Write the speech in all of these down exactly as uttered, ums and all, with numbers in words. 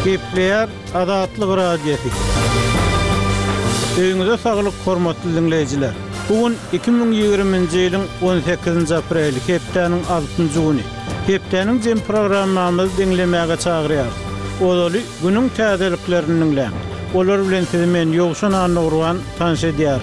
Gepleyer Adatlyk radiosi. Öňüňizde saglyk, hormatly dinleyijiler. Bugün iki bin ýygrimiňji ýylyň on sekizinji aprel, hepdeniň altynjy güni. Hepdeniň jem programmamyzy dinlemäge çagyrýar. Olaly günüň täzeliklerini dinleň. Olar bilen sizi men ýogşan Nurwan tanış edýär.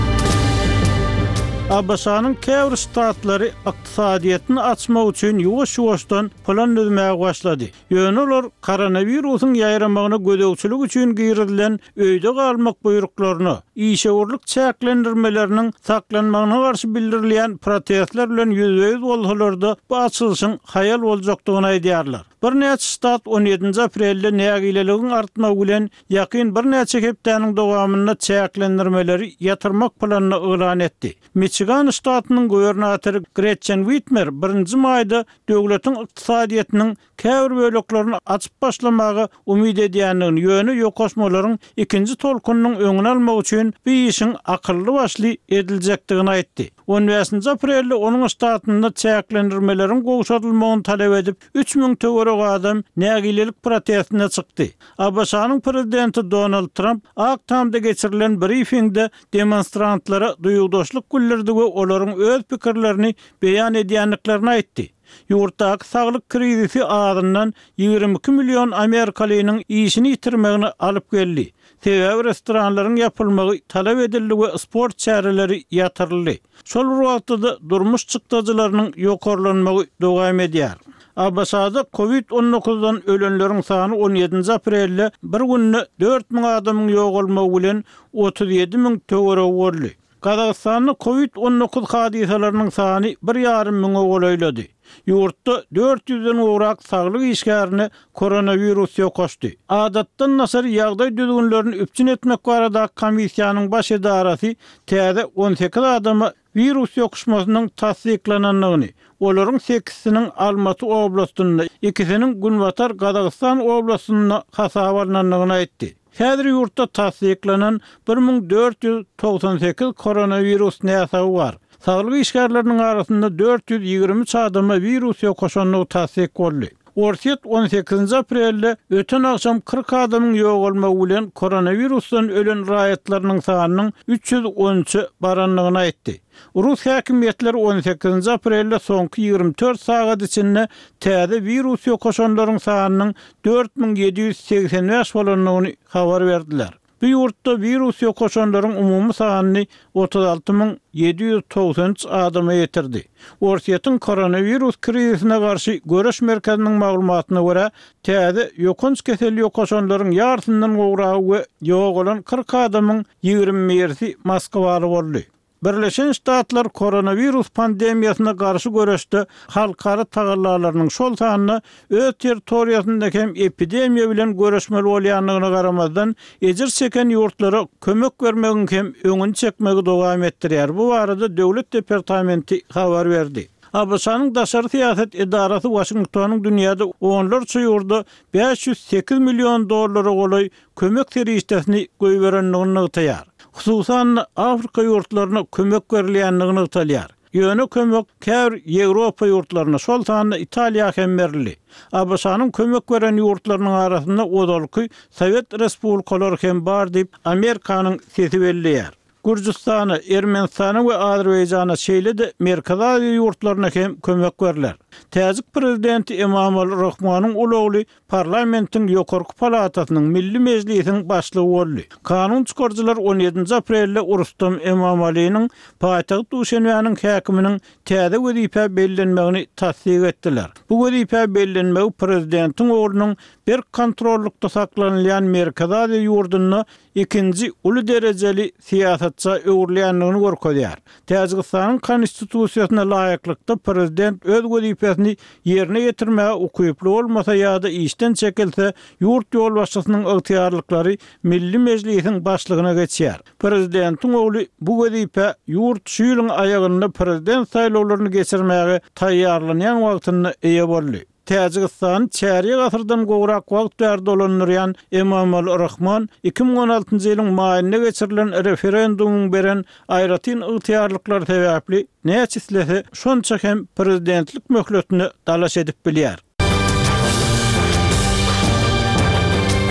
Abaşanyň käwr ştatlary ykdysadyýetini açmak üçin ýuwaş-ýuwaşdan plan düzmäge başlady. Ýöne olar koronawirusyň ýaýramagyna gödekçilik üçin girilen öýde galmak buýruklaryny, işegurlyk çäklendirmeleriniň saklanmagyna garşy bildirilýän protestler bilen ýüzbeýiz bolsalarda bu açylyşyň haýal boljakdygyny aýdýarlar. Bir näçe ştat on ýedinji aprelde nägileligiň artmagy bilen ýakyn bir näçe hepdeniň dowamyna çäklendirmeleri ýatyrmak planyny elan etdi. Michigan ştatynyň gubernatory Gretchen Whitmer birinji maýda döwletiň ykdysadyýetiniň käwr böleklerini açyp başlamagy umyt edýändigini, ýöne ýokosmalaryň ikinji tolkunynyň öňüni almak üçin bu işiň akylly başly ediljekdigini aýtdy. on beşinji aprelde onun ştatynda çäklendirmelerin gowşatylmagyny talap edip üç miň töwerek adam nägilelik protestine çykdy. Abaşanyň prezidenti Donald Trump Aktamda geçirilen briefingde demonstrantlara duýugdaşlyk bildirdi we olaryň öz pikirlerini beýan edýänliklerini aýtdy. Ýurtdaky saglyk krizisi ağzından ýygrimi iki milyon Amerikalynyň işini ýitirmegini alyp geldi. Sebäbi restoranlaryň ýapylmagy talap edildi we sport çäreleri ýatyryldy. Şol wagtda durmuş çykdyjylarynyň ýokarlanmagy dowam edýär. Abaşada covid on dokuzdan ölenleriň sany on ýedinji aprelde bir günde dört miň adamyň ýogalmagy bilen otuz ýedi miň töwerek boldy. Kazakstanda covid on dokuz hadisalarynyň sany bir ýarym miňe golaýlady. Ýurtda dört ýüzden ugrak saglyk işgärini koronavirus ýokaşdy. Adatdan nasar ýagdaý düzgünlerini üpçün etmek barada komissiýanyň baş edarasy täze on sekiz adama virus ýokuşmasynyň tasdiklananlygyny, olaryň sekiziniň Almaty oblastynda, ikisiniň Günbatar Kazakystan oblastynda hasaba alınanlygyny aýtdy. Häzir ýurtda tasdiklanan bir miň dört ýüz togsan sekiz koronavirus näsagy bar. Saglyk işgärleriniň arasynda dört ýüz ýygrimi üç adama virus ýokuşanlygy tasdik boldy. Orsiýet on sekizinji aprelde öten akşam kırk adamyň ýogalmagy bilen koronavirusdan ölen raýatlarynyň sanynyň üç ýüz on üçi baranlygyny aýtdy. Rus häkimetleri on sekizinji aprelde soňky ýygrimi dört sagat içinde täze virus ýokaşanlaryň sanynyň dört miň ýedi ýüz seksen beş bolanlygyny habar berdiler. Bu ýurtda virus ýokaşanlaryň umumy sanyny otuz alty miň ýedi ýüz togsan üç adama ýetirdi. Orsiýetiň koronavirus krizisine garşy göreş merkeziniň maglumatyna görä, täze ýokunç kesel ýokaşanlaryň ýartyndan gowragy we ýogalan kırk adamyň ýygrimi mersi Moskwaly boldy. Birleşen Ştatlar koronavirus pandemiýasyna garşy göreşde halkara tagallalarynyň şol sanyny öz territoriýasynda hem epidemiýa bilen göreşmeli bolýanlygyna garamazdan ejir çeken ýurtlara kömek bermegiň hem öňüni çekmegi dowam etdirýär. Bu barada döwlet departamenti habar berdi. Abaşanyň daşary siýaset edarasy Washingtonyň dünýäde onlarça ýurda beş ýüz sekiz milyon dollara golaý kömek serişdesini goýberenligini ýytaýar. Hususan Afrika ýurtlaryna kömek berilýänligini ýytalýar. Ýöne kömek käwr Ýewropa ýurtlaryna, şol sanda Italiýa hem berildi. Abaşanyň kömek beren ýurtlarynyň arasynda odalky Sowet respublikalary hem bar diýip Amerikanyň sesi belliýär. Gürjistana, Ermenistana we Azerbaýjana şeýle-de Merkazaý ýurtlaryna hem kömek berilýär. Täzik prezidenti Emomali Rahmonyň ulagly parlamentiň ýokarky palatasynyň Milli Mejlisiň başlygy boldy. Kanun çykarjylar on ýedinji aprelde Rustam Emomaliň paýtagy Duşanbeň häkiminiň täze wezipä bellenmegini tasdik etdiler. Bu wezipä bellenmegi prezidentiň oglunyň bir kontrollukda saklanýan Merkazaý ýurduny ikinji uly derejeli siýasatça öwürleýänligini görkezýär. Täzikistanyň konstitusiýasyna laýyklykda prezident öz wezipesini ýerine ýetirmäge ukyply bolmasa ýa-da işden çekilse ýurt ýolbaşçysynyň ygtyýarlyklary Milli Mejlisiň başlygyna geçýär. Prezidentiň ogly bu wezipä ýurt şu ýylyň aýagynda prezident saýlawlaryny geçirmäge taýýarlanýan wagtyny eýe boldy. Täzikistan çäri gasyrdan gowrak wagt berdi olanlaryan Emomali Rahman iki bin on altynjy ýylyň maýyna geçirilen referendumyň beren aýratyn ygtyýarlyklar sebäpli näçislesi şonça hem prezidentlik möhletini dalaş edip bilýär.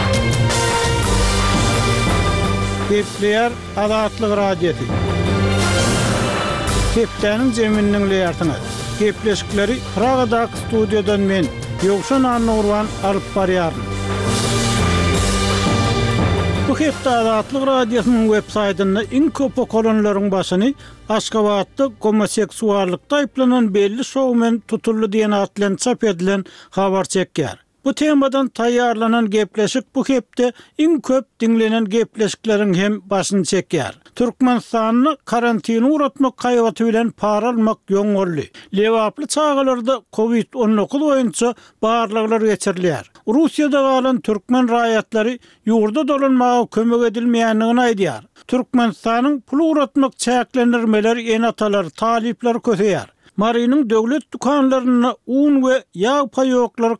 Gepleyer Azatlyk Radiosu. Keptäniň jeminiň leýartyny. Gepleşikleri Pragadaky studiýadan men Ýogşan Annurwan alyp barýarym. Bu hepde Azatlyk Radiosynyň web saýtyny iň köp okuranlaryň başyny Aşgabatda homoseksuallykda aýplanan belli şowmen tutuldy diýen atlan çap edilen habar çekýär. Bu temadan taýýarlanan gepleşik bu hepde iň köp dinlenen gepleşikleriň hem başyny çekýär. Türkmenistanyny karantina uratmak gaýbaty bilen para almak ýoňgorly. Lewaply çağalarda covid on dokuz boýunça barlyklar geçirilýär. Russiýada galan türkmen raýatlary ýurda dolanmaga kömek edilmeýändigini aýdýar. Türkmenistanyň pul uratmak çäklendirmeleri enatalar, talipler köseýär. Marinin döwlet dukanlaryna un we ýağ paýoklar